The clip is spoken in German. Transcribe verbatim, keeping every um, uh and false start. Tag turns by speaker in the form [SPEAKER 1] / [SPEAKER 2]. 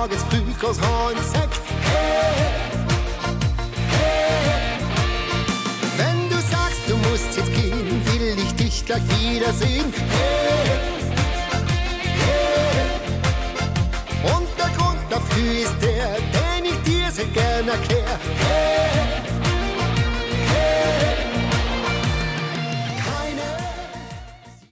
[SPEAKER 1] morgens früh groß Haar im Sack. Hey, hey. Wenn du sagst, du musst jetzt gehen, will ich dich gleich wiedersehen. Hey, hey. Und der Grund dafür ist der, den ich dir sehr gern erklär. Hey,